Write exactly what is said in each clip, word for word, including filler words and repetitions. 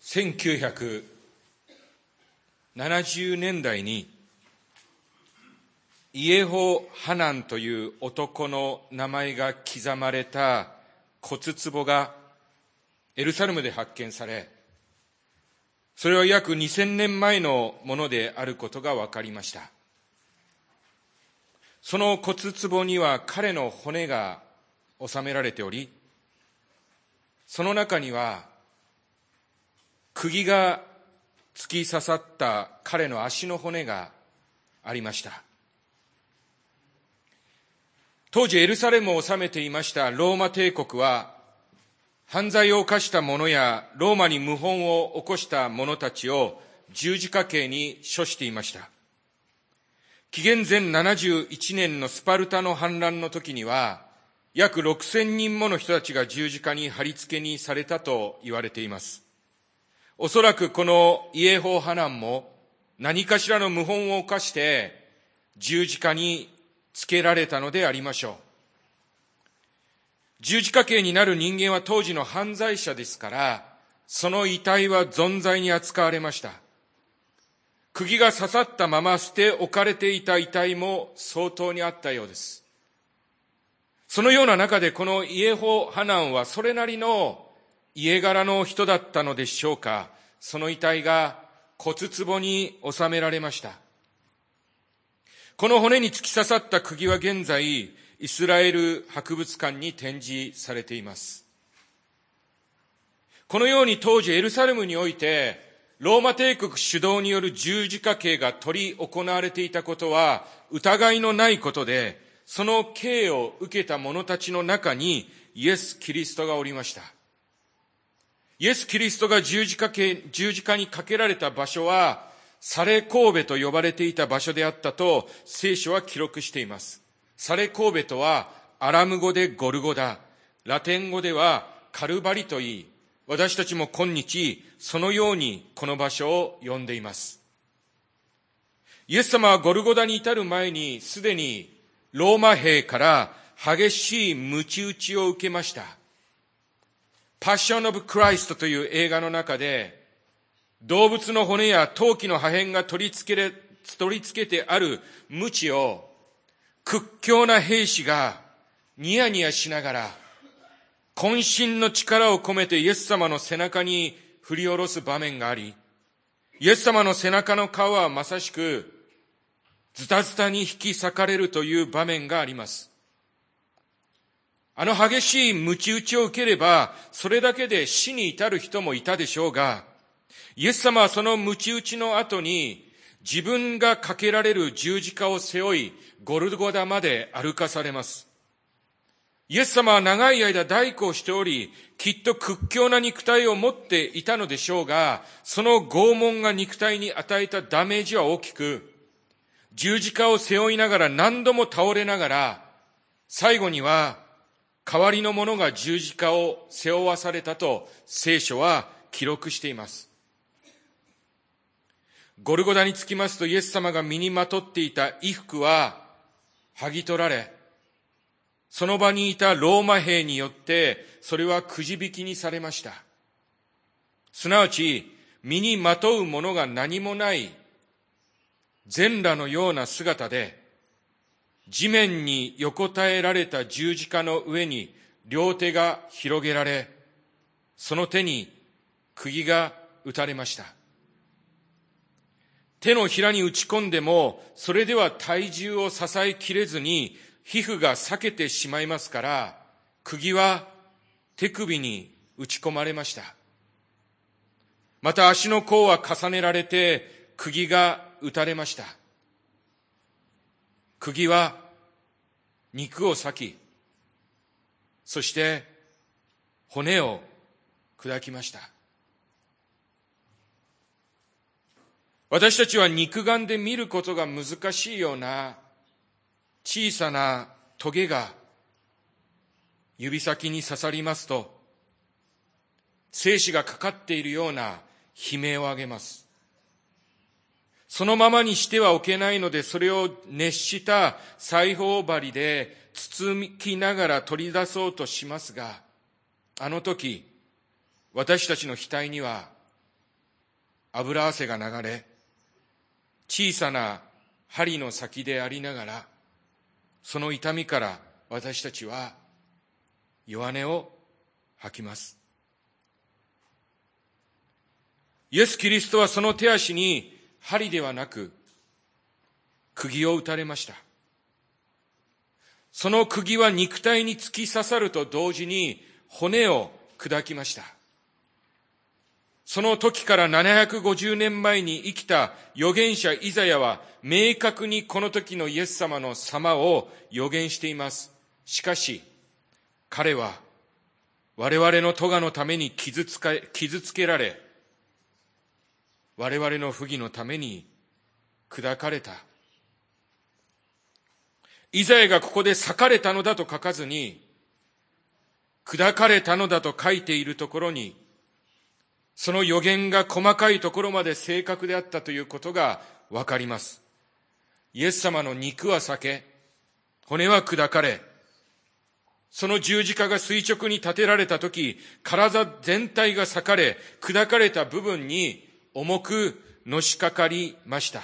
せんきゅうひゃくななじゅうねんだいにイエホ・ハナンという男の名前が刻まれた骨壺がエルサレムで発見され、それは約にせんねんまえのものであることが分かりました。その骨壺には彼の骨が収められており、その中には釘が突き刺さった彼の足の骨がありました。当時エルサレムを治めていましたローマ帝国は、犯罪を犯した者やローマに謀反を起こした者たちを十字架刑に処していました。紀元前ななじゅういちねんのスパルタの反乱の時には、約ろくせんにんもの人たちが十字架に貼り付けにされたと言われています。おそらくこのイエホ・ハナンも何かしらの謀反を犯して十字架につけられたのでありましょう。十字架刑になる人間は当時の犯罪者ですから、その遺体は存在に扱われました。釘が刺さったまま捨て置かれていた遺体も相当にあったようです。そのような中でこのイエホ・ハナンはそれなりの家柄の人だったのでしょうか。その遺体が骨壺に収められました。この骨に突き刺さった釘は現在イスラエル博物館に展示されています。このように当時エルサレムにおいてローマ帝国主導による十字架刑が執り行われていたことは疑いのないことで、その刑を受けた者たちの中にイエス・キリストがおりました。イエス・キリストが十字架刑、十字架にかけられた場所はサレ神戸と呼ばれていた場所であったと聖書は記録しています。サレ神戸とはアラム語でゴルゴダ、ラテン語ではカルバリといい、私たちも今日そのようにこの場所を呼んでいます。イエス様はゴルゴダに至る前にすでにローマ兵から激しい鞭打ちを受けました。パッション・オブ・クライストという映画の中で、動物の骨や陶器の破片が取り付けれ、取り付けてある鞭を屈強な兵士がニヤニヤしながら渾身の力を込めてイエス様の背中に振り下ろす場面があり、イエス様の背中の皮はまさしくズタズタに引き裂かれるという場面があります。あの激しい鞭打ちを受ければそれだけで死に至る人もいたでしょうが、イエス様はその鞭打ちの後に自分がかけられる十字架を背負いゴルゴダまで歩かされます。イエス様は長い間大工をしており、きっと屈強な肉体を持っていたのでしょうが、その拷問が肉体に与えたダメージは大きく、十字架を背負いながら何度も倒れながら、最後には代わりの者が十字架を背負わされたと聖書は記録しています。ゴルゴダに着きますと、イエス様が身にまとっていた衣服は剥ぎ取られ、その場にいたローマ兵によってそれはくじ引きにされました。すなわち身にまとうものが何もない全裸のような姿で、地面に横たえられた十字架の上に両手が広げられ、その手に釘が打たれました。手のひらに打ち込んでもそれでは体重を支えきれずに皮膚が裂けてしまいますから、釘は手首に打ち込まれました。また足の甲は重ねられて釘が打たれました。釘は肉を裂き、そして骨を砕きました。私たちは肉眼で見ることが難しいような小さなトゲが指先に刺さりますと、生死がかかっているような悲鳴を上げます。そのままにしてはおけないので、それを熱した裁縫針で包みながら取り出そうとしますが、あの時私たちの額には油汗が流れ、小さな針の先でありながら、その痛みから私たちは弱音を吐きます。イエス・キリストはその手足に針ではなく釘を打たれました。その釘は肉体に突き刺さると同時に骨を砕きました。その時からななひゃくごじゅうねんまえに生きた預言者イザヤは明確にこの時のイエス様の様を予言しています。しかし彼は我々の咎のために傷つか傷つけられ、我々の不義のために砕かれた。イザヤがここで裂かれたのだと書かずに、砕かれたのだと書いているところに、その予言が細かいところまで正確であったということがわかります。イエス様の肉は裂け、骨は砕かれ、その十字架が垂直に立てられたとき、体全体が裂かれ、砕かれた部分に重くのしかかりました。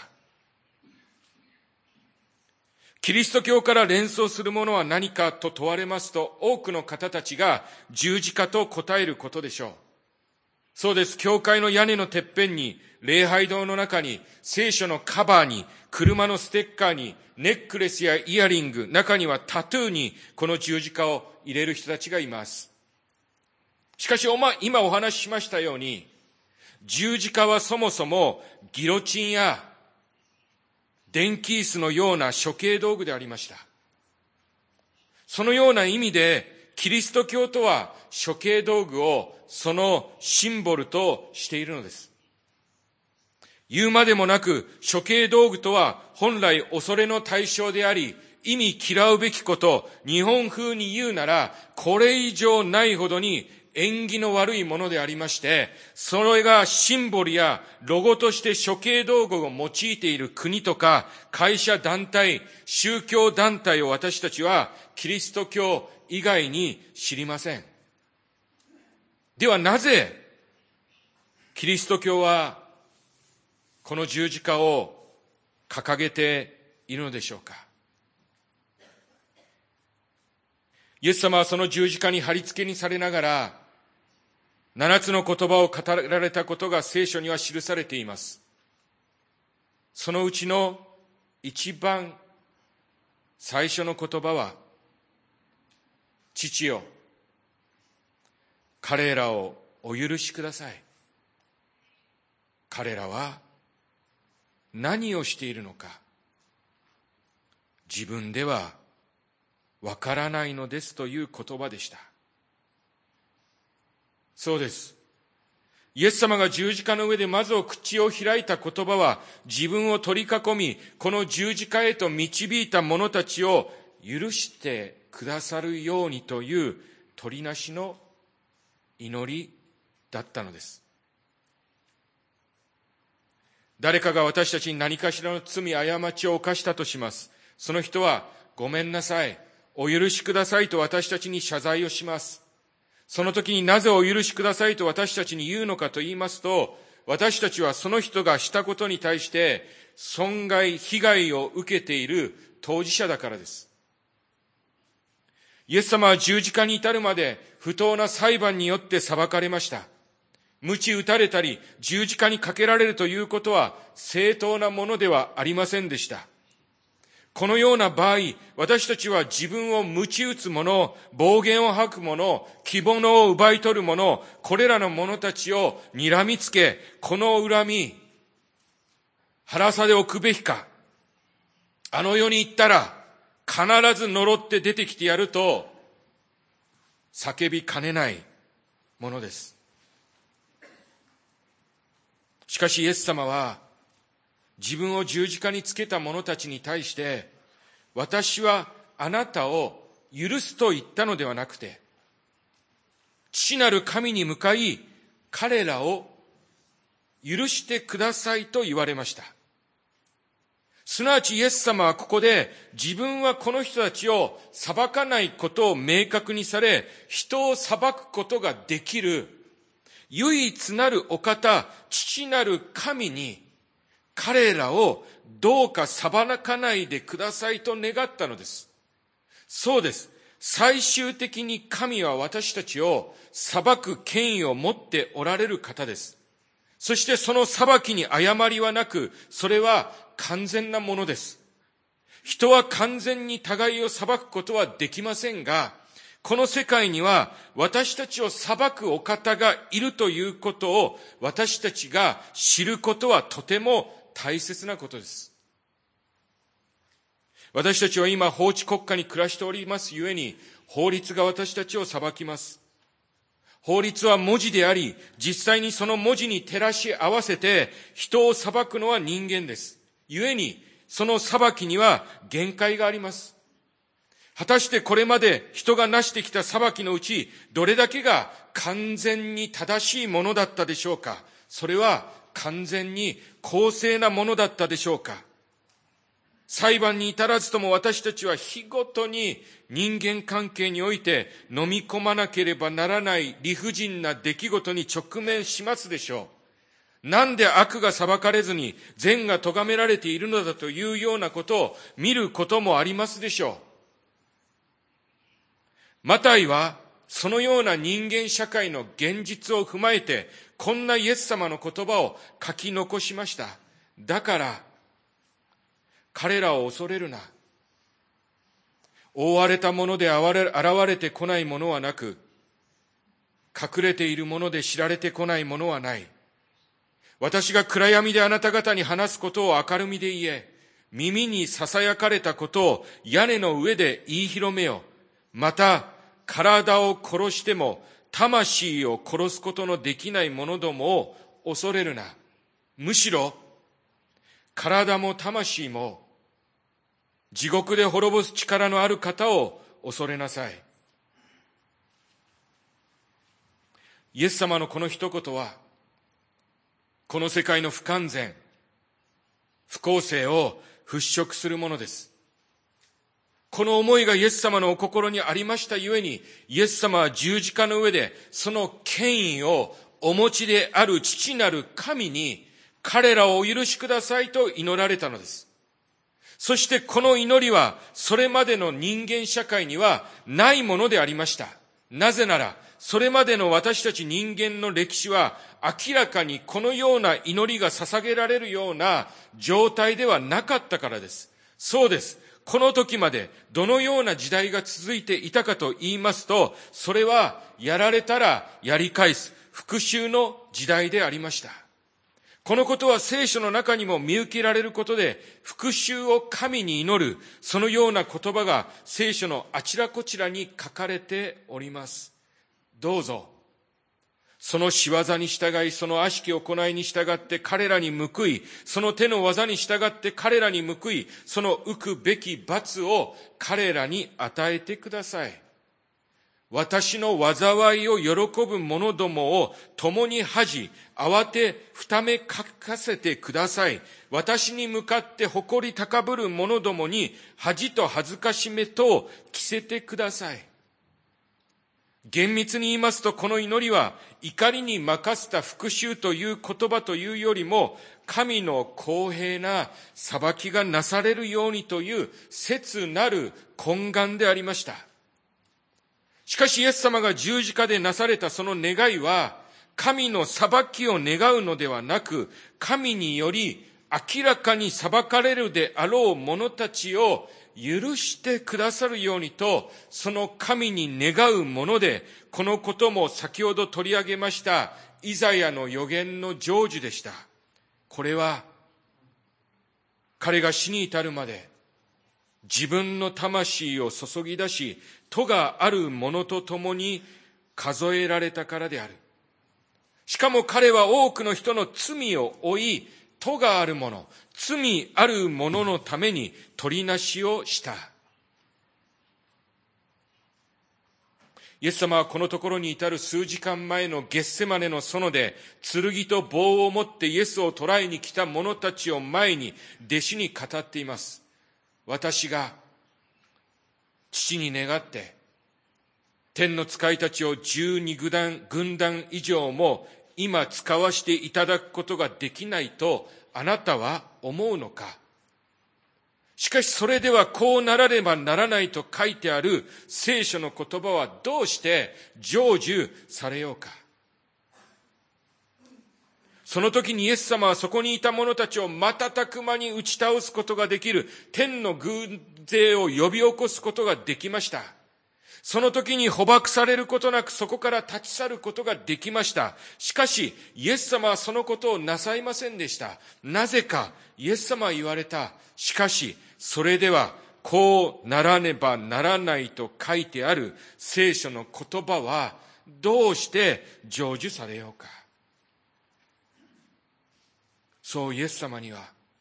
キリスト教から連想するものは何かと問われますと、多くの方たちが十字架と答えることでしょう。そうです。教会の屋根のてっぺんに、礼拝堂の中に、聖書のカバーに、車のステッカーに、ネックレスやイヤリング、中にはタトゥーにこの十字架を入れる人たちがいます。しかし今お話ししましたように、十字架はそもそもギロチンや電気椅子のような処刑道具でありました。そのような意味で、キリスト教とは処刑道具をそのシンボルとしているのです。言うまでもなく、処刑道具とは本来恐れの対象であり、意味嫌うべきこと、日本風に言うなら、これ以上ないほどに縁起の悪いものでありまして、それがシンボルやロゴとして処刑道具を用いている国とか会社団体、宗教団体を私たちはキリスト教以外に知りません。ではなぜキリスト教はこの十字架を掲げているのでしょうか。イエス様はその十字架に貼り付けにされながら、七つの言葉を語られたことが聖書には記されています。そのうちの一番最初の言葉は、父よ、彼らをお許しください。彼らは何をしているのか、自分ではわからないのですという言葉でした。そうです。イエス様が十字架の上でまず口を開いた言葉は、自分を取り囲み、この十字架へと導いた者たちを許してくださるようにという取りなしの祈りだったのです。誰かが私たちに何かしらの罪、過ちを犯したとします。その人は、ごめんなさい、お許しくださいと私たちに謝罪をします。その時になぜお許しくださいと私たちに言うのかと言いますと、私たちはその人がしたことに対して損害、被害を受けている当事者だからです。イエス様は十字架に至るまで不当な裁判によって裁かれました。鞭打たれたり十字架にかけられるということは正当なものではありませんでした。このような場合、私たちは自分を鞭打つ者、暴言を吐く者、希望を奪い取る者、これらの者たちを睨みつけ、この恨み、腹さでおくべきか。あの世に行ったら必ず呪って出てきてやると叫びかねないものです。しかしイエス様は自分を十字架につけた者たちに対して、私はあなたを許すと言ったのではなくて、父なる神に向かい彼らを許してくださいと言われました。すなわちイエス様はここで自分はこの人たちを裁かないことを明確にされ、人を裁くことができる唯一なるお方、父なる神に、彼らをどうか裁かないでくださいと願ったのです。そうです。最終的に神は私たちを裁く権威を持っておられる方です。そしてその裁きに誤りはなく、それは完全なものです。人は完全に互いを裁くことはできませんが、この世界には私たちを裁くお方がいるということを私たちが知ることはとても大切なことです。私たちは今法治国家に暮らしておりますゆえに、法律が私たちを裁きます。法律は文字であり、実際にその文字に照らし合わせて人を裁くのは人間です。ゆえに、その裁きには限界があります。果たしてこれまで人が成してきた裁きのうち、どれだけが完全に正しいものだったでしょうか。それは完全に公正なものだったでしょうか。裁判に至らずとも私たちは日ごとに人間関係において飲み込まなければならない理不尽な出来事に直面しますでしょう。なんで悪が裁かれずに善が咎められているのだというようなことを見ることもありますでしょう。マタイはそのような人間社会の現実を踏まえて、こんなイエス様の言葉を書き残しました。だから、彼らを恐れるな。覆われたもので現れてこないものはなく、隠れているもので知られてこないものはない。私が暗闇であなた方に話すことを明るみで言え、耳に囁かれたことを屋根の上で言い広めよ。また、体を殺しても魂を殺すことのできない者どもを恐れるな。むしろ、体も魂も地獄で滅ぼす力のある方を恐れなさい。イエス様のこの一言は、この世界の不完全、不公正を払拭するものです。この思いがイエス様のお心にありましたゆえに、イエス様は十字架の上でその権威をお持ちである父なる神に、彼らをお許しくださいと祈られたのです。そしてこの祈りはそれまでの人間社会にはないものでありました。なぜなら、それまでの私たち人間の歴史は明らかにこのような祈りが捧げられるような状態ではなかったからです。そうです。この時までどのような時代が続いていたかと言いますと、それはやられたらやり返す復讐の時代でありました。このことは聖書の中にも見受けられることで、復讐を神に祈る、そのような言葉が聖書のあちらこちらに書かれております。どうぞ、その仕業に従い、その悪しき行いに従って彼らに報い、その手の技に従って彼らに報い、その受くべき罰を彼らに与えてください。私の災いを喜ぶ者どもを共に恥じ、慌てふためかかせてください。私に向かって誇り高ぶる者どもに恥と恥ずかしめとを着せてください。厳密に言いますと、この祈りは怒りに任せた復讐という言葉というよりも、神の公平な裁きがなされるようにという切なる懇願でありました。しかしイエス様が十字架でなされたその願いは、神の裁きを願うのではなく、神により明らかに裁かれるであろう者たちを許してくださるようにと、その神に願うもので、このことも先ほど取り上げましたイザヤの預言の成就でした。これは彼が死に至るまで自分の魂を注ぎ出し、咎がある者と共に数えられたからである。しかも彼は多くの人の罪を負い、咎がある者、罪ある者のために取りなしをした。イエス様はこのところに至る数時間前のゲッセマネの園で、剣と棒を持ってイエスを捕らえに来た者たちを前に弟子に語っています。私が父に願って、 天の使いたちをじゅうに軍団、軍団以上も今使わしていただくことができないとあなたは思うのか。しかしそれではこうならねばならないと書いてある聖書の言葉はどうして成就されようか。その時にイエス様はそこにいた者たちを瞬く間に打ち倒すことができる天の軍勢を呼び起こすことができました。その時に捕獲されることなくそこから立ち去ることができました。しかしイエス様はそのことをなさいませんでした。なぜかイエス様は言われた。しかしそれではこうならねばならないと書いてある聖書の言葉はどうして成就されようか。そうイエス様には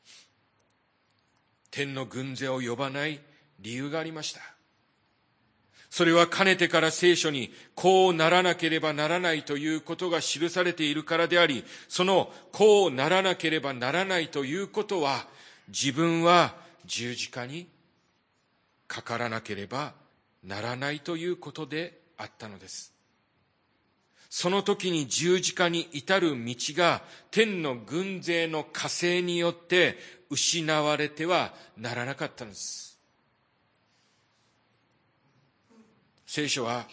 天の軍勢を呼ばない理由がありました。それはかねてから聖書にこうならなければならないということが記されているからであり、そのこうならなければならないということは、自分は十字架にかからなければならないということであったのです。その時に十字架に至る道が天の軍勢の加勢によって失われてはならなかったのです。聖書は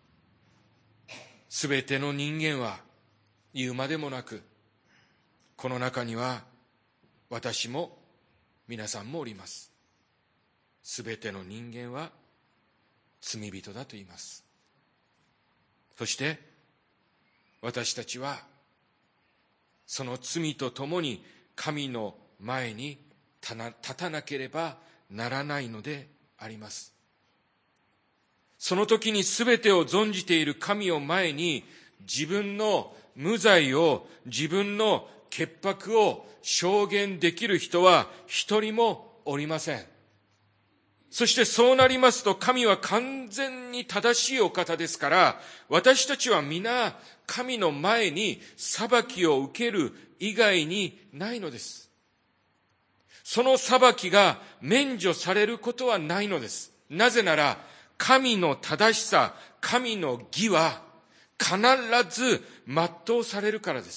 すべての人間は言うまでもなく、この中には私も皆さんもおります。すべての人間は罪人だと言います。そして私たちはその罪とともに神の前に立たなければならないのであります。その時に全てを存じている神を前に自分の無罪を、自分の潔白を証言できる人は一人もおりません。そしてそうなりますと、神は完全に正しいお方ですから、私たちは皆神の前に裁きを受ける以外にないのです。その裁きが免除されることはないのです。なぜなら神の正しさ、神の義は必ず全うされるからです。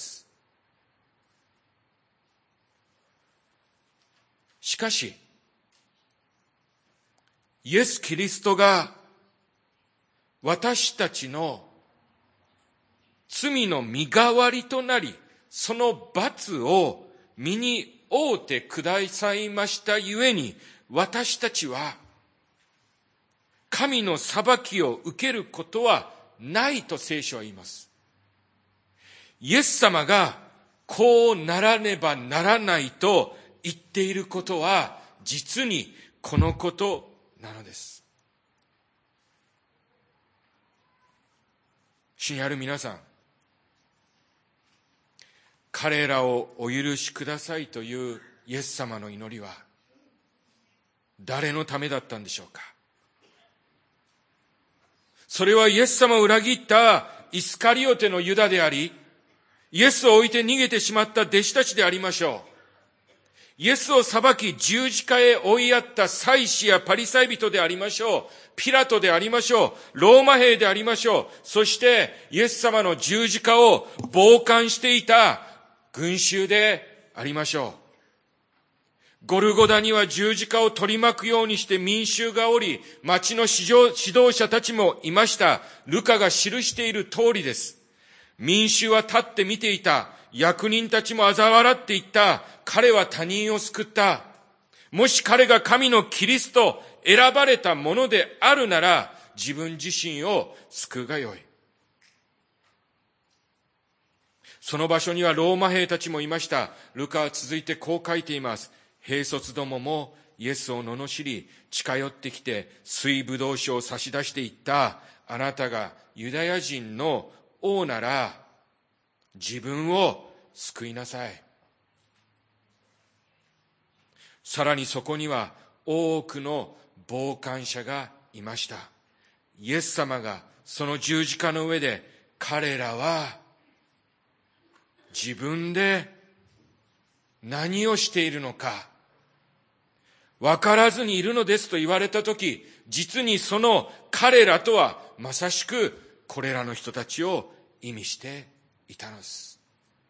しかしイエス・キリストが私たちの罪の身代わりとなり、その罰を身に負うてくださいましたゆえに、私たちは神の裁きを受けることはないと聖書は言います。イエス様がこうならねばならないと言っていることは実にこのことなのです。主にある皆さん、彼らをお許しくださいというイエス様の祈りは誰のためだったんでしょうか。それはイエス様を裏切ったイスカリオテのユダであり、イエスを置いて逃げてしまった弟子たちでありましょう。イエスを裁き十字架へ追いやった祭司やパリサイ人でありましょう。ピラトでありましょう。ローマ兵でありましょう。そしてイエス様の十字架を傍観していた群衆でありましょう。ゴルゴダには十字架を取り巻くようにして民衆がおり、町の指導者たちもいました。ルカが記している通りです。民衆は立って見ていた。役人たちも嘲笑っていった。彼は他人を救った。もし彼が神のキリスト、選ばれたものであるなら、自分自身を救うがよい。その場所にはローマ兵たちもいました。ルカは続いてこう書いています。兵卒どももイエスを罵り、近寄ってきて水ぶどう酒を差し出していった。あなたがユダヤ人の王なら自分を救いなさい。さらにそこには多くの傍観者がいました。イエス様がその十字架の上で、彼らは自分で何をしているのか、 わからずにいるのですと言われたとき、実にその彼らとはまさしくこれらの人たちを意味していたのです。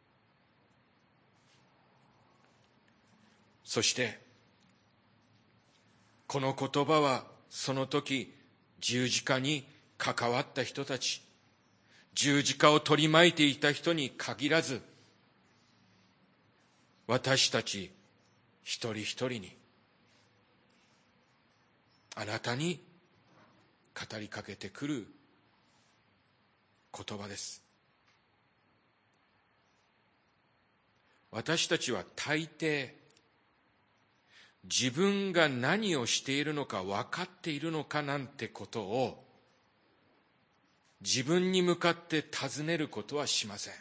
そしてこの言葉はその時十字架に関わった人たち、十字架を取り巻いていた人に限らず、私たち一人一人に、あなたに語りかけてくる言葉です。私たちは大抵自分が何をしているのか分かっているのかなんてことを自分に向かって尋ねることはしません。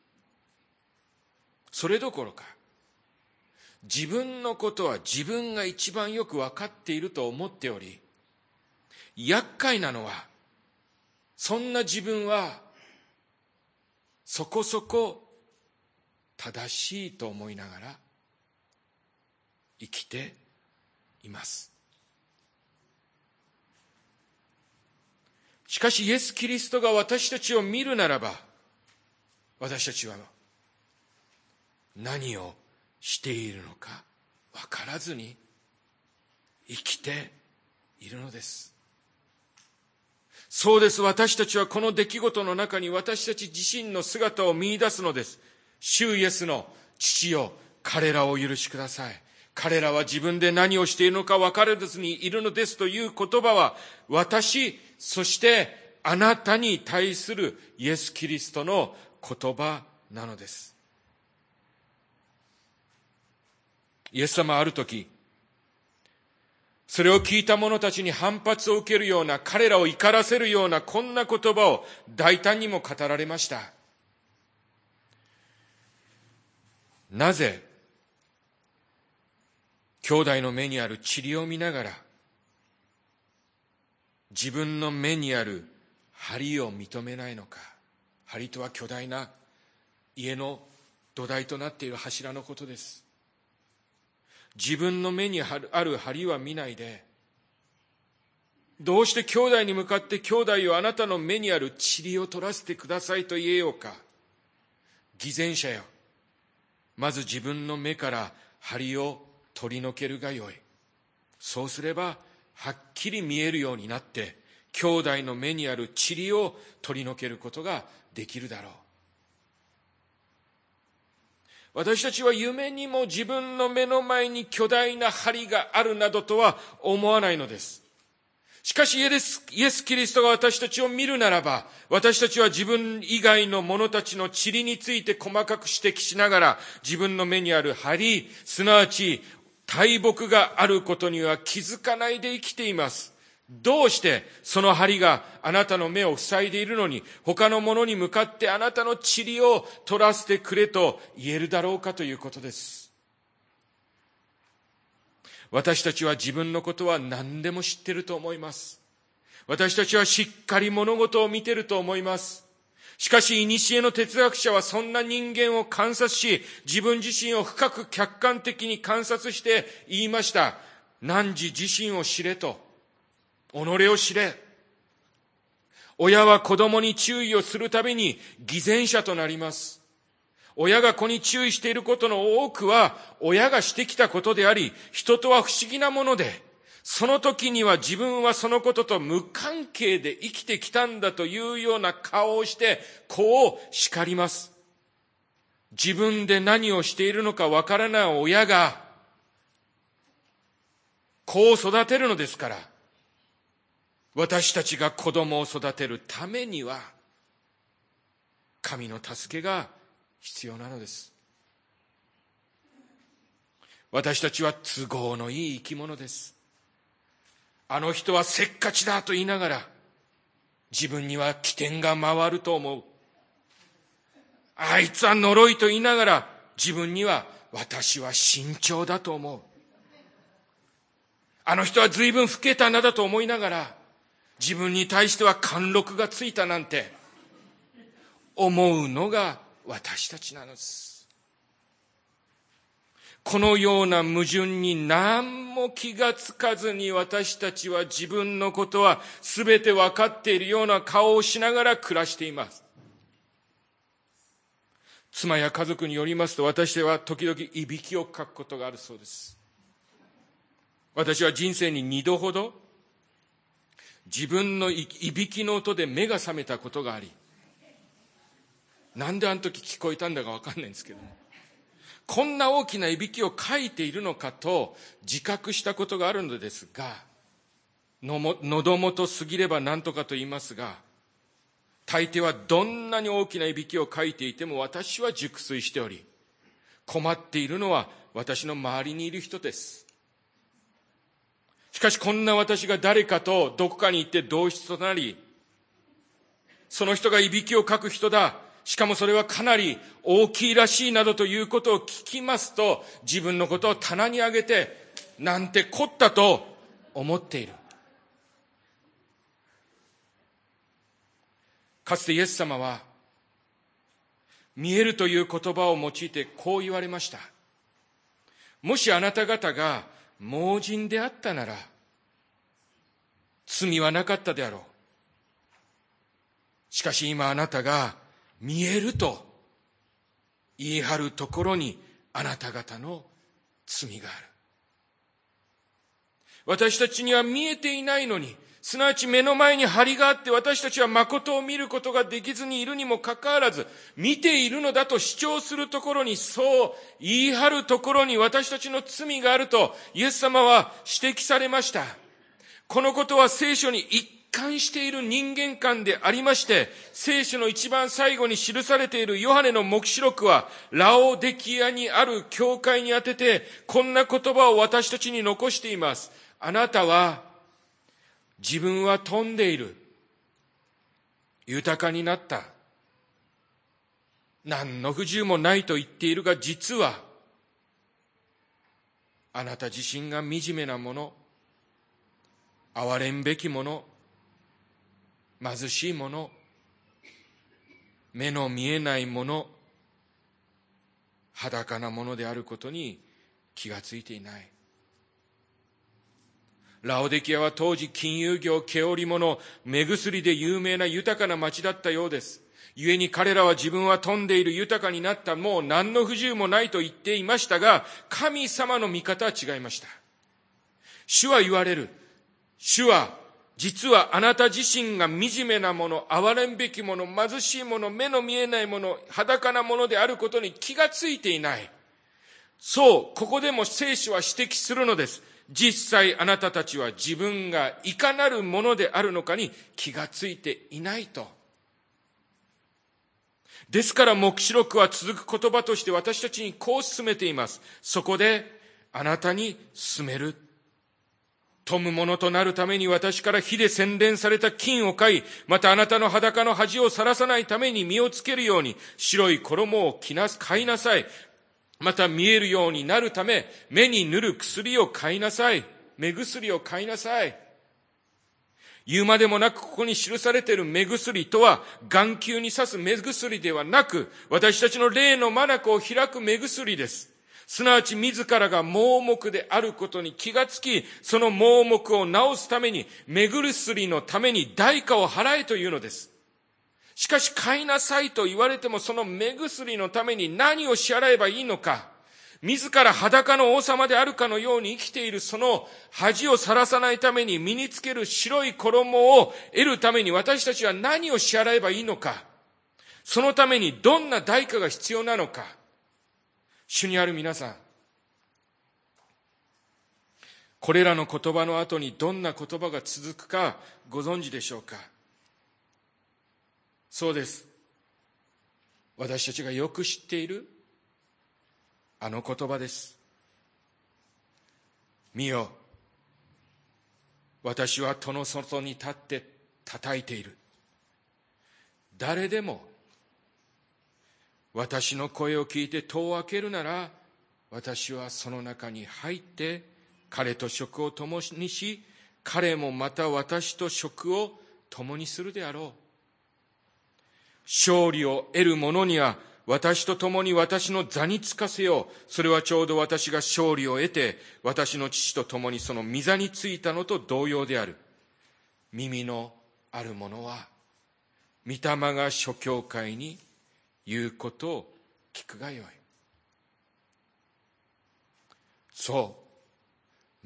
それどころか、自分のことは自分が一番よく分かっていると思っており、厄介なのは、そんな自分はそこそこ正しいと思いながら生きています。しかしイエス・キリストが私たちを見るならば、私たちは何をしているのか分からずに生きているのです。そうです。私たちはこの出来事の中に私たち自身の姿を見出すのです。主イエスの父よ、彼らを許しください。彼らは自分で何をしているのか分からずにいるのですという言葉は、私、そしてあなたに対するイエス・キリストの言葉なのです。イエス様はある時、それを聞いた者たちに反発を受けるような、彼らを怒らせるようなこんな言葉を大胆にも語られました。なぜ兄弟の目にある塵を見ながら自分の目にある梁を認めないのか。梁とは巨大な家の土台となっている柱のことです。自分の目にある梁は見ないで、どうして兄弟に向かって兄弟をあなたの目にある塵を取らせてくださいと言えようか。偽善者よ、まず自分の目から梁を取り除けるがよい。そうすればはっきり見えるようになって、兄弟の目にある塵を取り除けることができるだろう。私たちは夢にも自分の目の前に巨大な梁があるなどとは思わないのです。しかしイエス、イエス・キリストが私たちを見るならば、私たちは自分以外の者たちの塵について細かく指摘しながら、自分の目にある梁、すなわち大木があることには気づかないで生きています。どうしてその梁があなたの目を塞いでいるのに、他の者に向かってあなたの塵を取らせてくれと言えるだろうかということです。私たちは自分のことは何でも知っていると思います。私たちはしっかり物事を見ていると思います。しかし、古の哲学者はそんな人間を観察し、自分自身を深く客観的に観察して言いました。汝自身を知れと。己を知れ。親は子供に注意をするたびに偽善者となります。親が子に注意していることの多くは親がしてきたことであり、人とは不思議なもので、その時には自分はそのことと無関係で生きてきたんだというような顔をして子を叱ります。自分で何をしているのかわからない親が子を育てるのですから、私たちが子供を育てるためには神の助けが必要なのです。私たちは都合のいい生き物です。あの人はせっかちだと言いながら、自分には機転が回ると思う。あいつは呪いと言いながら、自分には私は慎重だと思う。あの人は随分老けたなだと思いながら、自分に対しては貫禄がついたなんて思うのが私たちなのです。 このような矛盾に何も気がつかずに、私たちは自分のことは全て分かっているような顔をしながら暮らしています。妻や家族によりますと、私は時々いびきをかくことがあるそうです。私は人生に二度ほど自分のいびきの音で目が覚めたことがあり、なんであの時聞こえたんだか分かんないんですけども、こんな大きないびきをかいているのかと自覚したことがあるのですが、のも喉元過ぎれば何とかと言いますが、大抵はどんなに大きないびきをかいていても私は熟睡しており、困っているのは私の周りにいる人です。しかしこんな私が誰かとどこかに行って同室となり、その人がいびきをかく人だ、しかもそれはかなり大きいらしいなどということを聞きますと、自分のことを棚に上げて、なんてこったと思っている。かつてイエス様は、見えるという言葉を用いてこう言われました。もしあなた方が盲人であったなら、罪はなかったであろう。しかし今あなたが見えると言い張るところにあなた方の罪がある。私たちには見えていないのに、すなわち目の前に針があって私たちは誠を見ることができずにいるにもかかわらず、見ているのだと主張するところに、そう言い張るところに私たちの罪があるとイエス様は指摘されました。このことは聖書に一貫している人間観でありまして、聖書の一番最後に記されているヨハネの黙示録は、ラオデキアにある教会にあててこんな言葉を私たちに残しています。あなたは自分は富んでいる、豊かになった、何の不自由もないと言っているが、実はあなた自身が惨めなもの、憐れんべきもの、貧しいもの、目の見えないもの、裸なものであることに気がついていない。ラオデキアは当時金融業、毛織物、目薬で有名な豊かな町だったようです。故に彼らは自分は富んでいる、豊かになった、もう何の不自由もないと言っていましたが、神様の見方は違いました。主は言われる。主は実はあなた自身が惨めなもの、憐れんべきもの、貧しいもの、目の見えないもの、裸なものであることに気がついていない。そう、ここでも聖書は指摘するのです。実際あなたたちは自分がいかなるものであるのかに気がついていないと。ですから黙示録は続く言葉として私たちにこう進めています。そこであなたに進める。富むものとなるために私から火で洗練された金を買い、またあなたの裸の恥をさらさないために身をつけるように白い衣を着な買いなさい。また見えるようになるため目に塗る薬を買いなさい。目薬を買いなさい。言うまでもなく、ここに記されている目薬とは眼球に刺す目薬ではなく、私たちの霊の眼を開く目薬です。すなわち自らが盲目であることに気がつき、その盲目を治すために目薬のために代価を払えというのです。しかし買いなさいと言われても、その目薬のために何を支払えばいいのか。自ら裸の王様であるかのように生きているその恥をさらさないために身につける白い衣を得るために私たちは何を支払えばいいのか。そのためにどんな代価が必要なのか。主にある皆さん、これらの言葉の後にどんな言葉が続くかご存知でしょうか。そうです。私たちがよく知っているあの言葉です。見よ、私は戸の外に立って叩いている。誰でも私の声を聞いて戸を開けるなら、私はその中に入って彼と食を共にし、彼もまた私と食を共にするであろう。勝利を得る者には私と共に私の座につかせよう。それはちょうど私が勝利を得て、私の父と共にその御座についたのと同様である。耳のある者は、御霊が諸教会に言うことを聞くがよい。そう、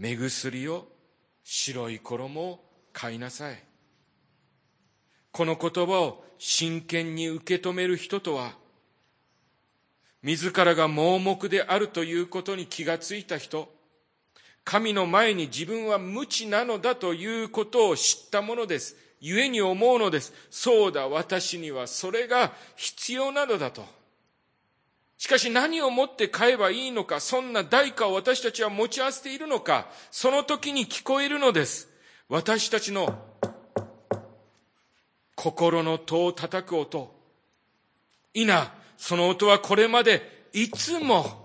目薬を白い衣を買いなさい。この言葉を真剣に受け止める人とは、自らが盲目であるということに気がついた人、神の前に自分は無知なのだということを知ったものです。故に思うのです。そうだ、私にはそれが必要なのだと。しかし何をもって買えばいいのか、そんな代価を私たちは持ち合わせているのか、その時に聞こえるのです。私たちの心の戸を叩く音。いな、その音はこれまでいつも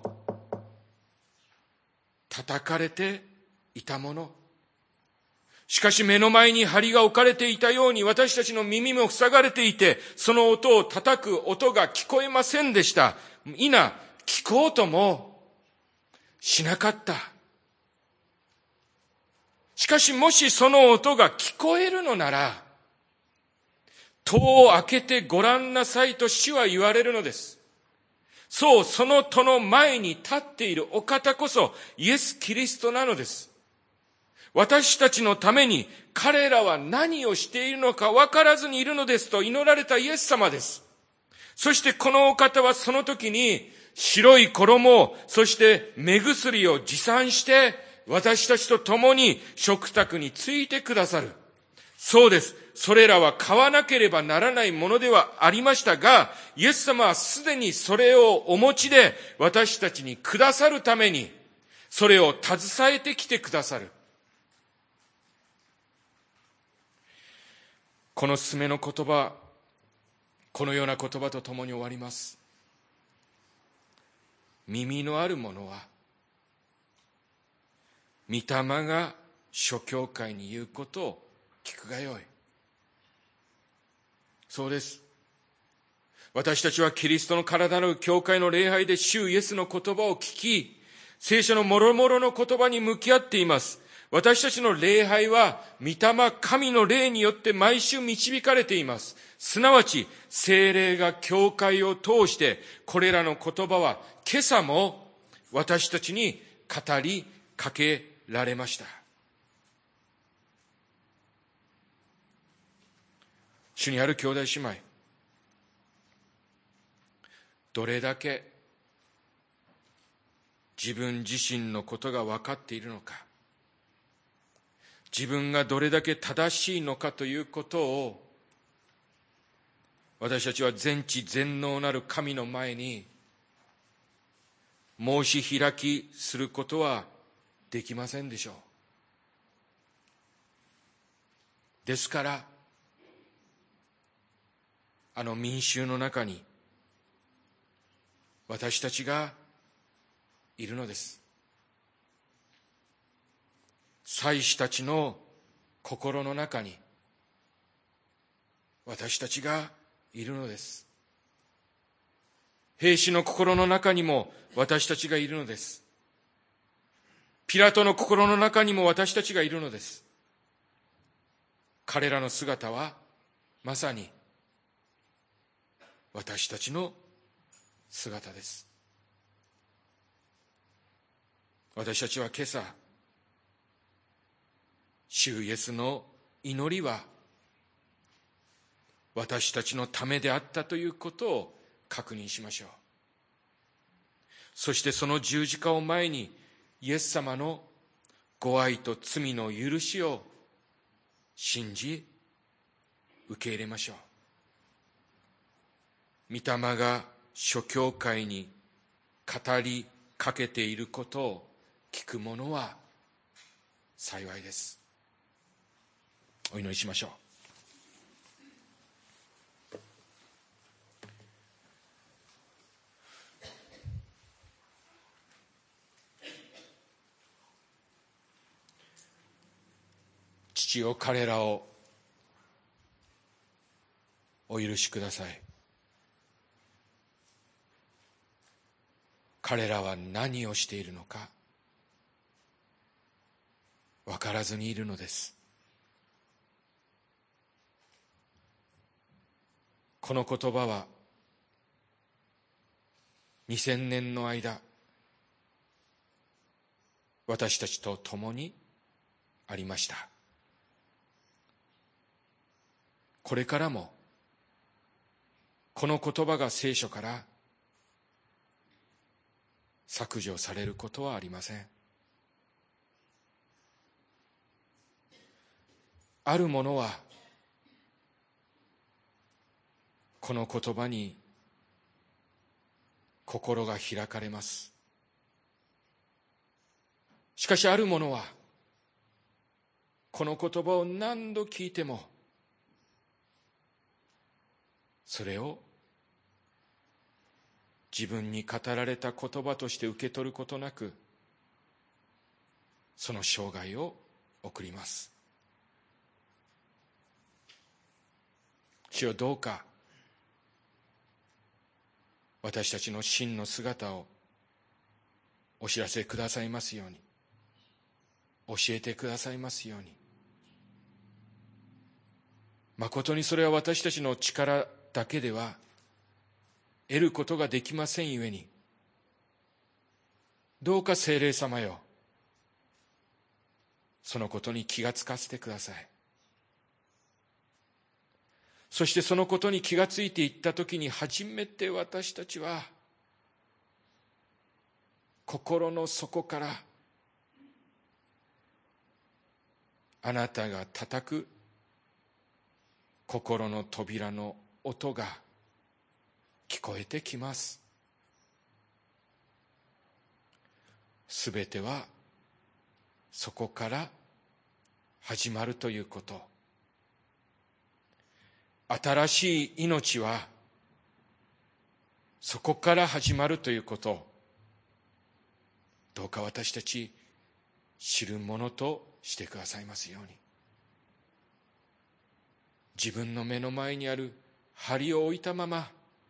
叩かれていたもの。しかし目の前に針が置かれていたように私たちの耳も塞がれていて、その音を叩く音が聞こえませんでした。いな、聞こうともしなかった。しかしもしその音が聞こえるのなら、戸を開けてごらんなさいと主は言われるのです。そう、その戸の前に立っているお方こそイエス・キリストなのです。私たちのために彼らは何をしているのか分からずにいるのですと祈られたイエス様です。そしてこのお方はその時に白い衣を、そして目薬を持参して私たちと共に食卓についてくださる。そうです。それらは買わなければならないものではありましたが、イエス様はすでにそれをお持ちで私たちにくださるために、それを携えてきてくださる。この勧めの言葉、このような言葉とともに終わります。耳のある者は、御霊が諸教会に言うことを聞くがよい。そうです。私たちはキリストの体なる教会の礼拝で主イエスの言葉を聞き、聖書の諸々の言葉に向き合っています。私たちの礼拝は御霊神の霊によって毎週導かれています。すなわち聖霊が教会を通してこれらの言葉は今朝も私たちに語りかけられました。主にある兄弟姉妹、どれだけ自分自身のことが分かっているのか、自分がどれだけ正しいのかということを、私たちは全知全能なる神の前に申し開きすることはできませんでしょう。ですから、あの民衆の中に私たちがいるのです。祭司たちの心の中に私たちがいるのです。兵士の心の中にも私たちがいるのです。ピラトの心の中にも私たちがいるのです。彼らの姿はまさに私たちの姿です。私たちは今朝、主イエスの祈りは私たちのためであったということを確認しましょう。そしてその十字架を前にイエス様のご愛と罪の許しを信じ受け入れましょう。御霊が諸教会に語りかけていることを聞く者は幸いです。お祈りしましょう。父よ、彼らをお許しください。 彼らは何をしているのか分からずにいるのです。この言葉はにせんねんの間、私たちと共にありました。これからもこの言葉が聖書から削除されることはありません。ある者はこの言葉に心が開かれます。しかしある者はこの言葉を何度聞いてもそれを自分に語られた言葉として受け取ることなく、その生涯を送ります。主よ、どうか私たちの真の姿をお知らせくださいますように、教えてくださいますように。まことにそれは私たちの力だけでは得ることができませんゆえに、どうか聖霊様よ、そのことに気がつかせてください。そしてそのことに気がついていったときに、初めて私たちは心の底からあなたが叩く心の扉の音が聞こえてきます。すべてはそこから始まるということ。新しい命はそこから始まるということ。どうか私たち知るものとしてくださいますように。自分の目の前にある針を置いたまま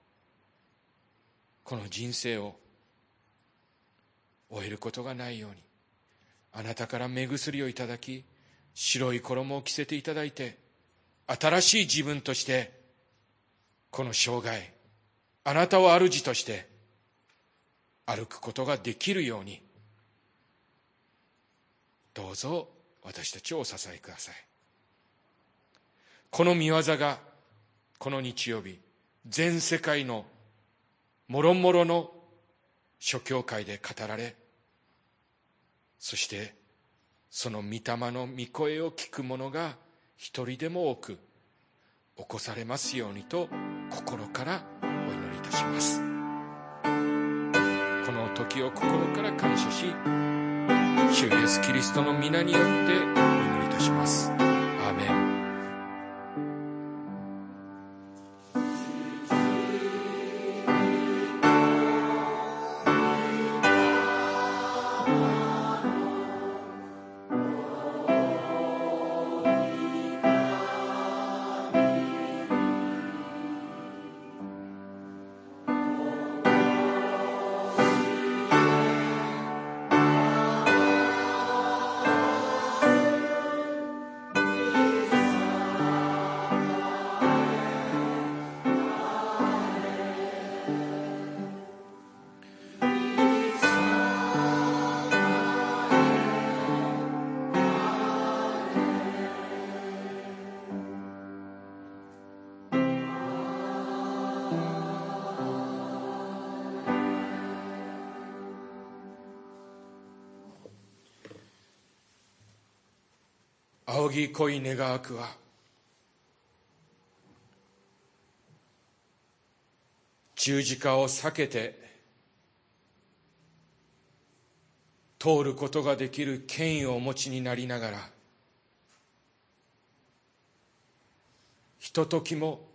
この人生を終えることがないように、あなたから目薬をいただき、白い衣を着せていただいて、新しい自分としてこの生涯、あなたを主として歩くことができるように、どうぞ私たちをお支えください。この御業がこの日曜日、全世界のもろもろの諸教会で語られ、そしてその御霊の御声を聞く者が一人でも多く起こされますようにと心からお祈りいたします。この時を心から感謝し、主イエスキリストの皆によってお祈りいたします。アーメン。仰ぎ恋願わくは、十字架を避けて通ることができる権威をお持ちになりながら、ひとときも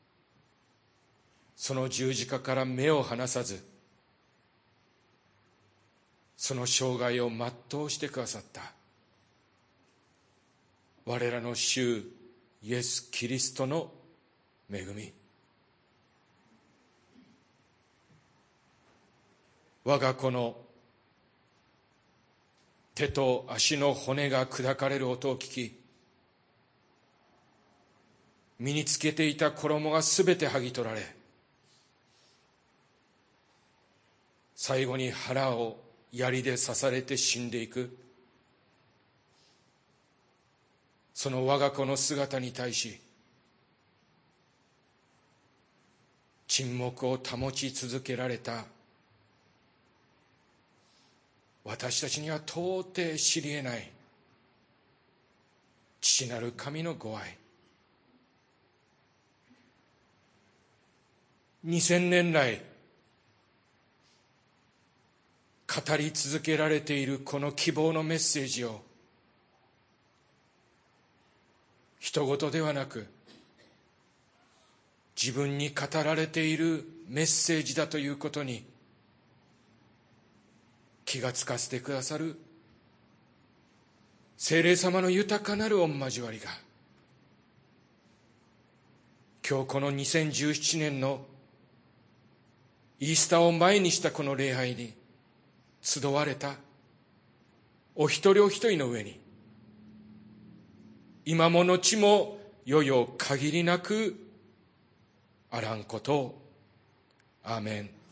その十字架から目を離さず、その生涯を全うしてくださった我らの主イエス・キリストの恵み、 我が子の手と足の骨が砕かれる音を聞き、身につけていた衣がすべて剥ぎ取られ、最後に腹を槍で刺されて死んでいく、その我が子の姿に対し、沈黙を保ち続けられた私たちには到底知り得ない父なる神のご愛、二千年来語り続けられているこの希望のメッセージを、人事ではなく自分に語られているメッセージだということに気がつかせてくださる聖霊様の豊かなる御交わりが、今日このにせんじゅうななねんのイースターを前にしたこの礼拝に集われたお一人お一人の上に、今も後もよよ限りなくあらんことを。アーメン。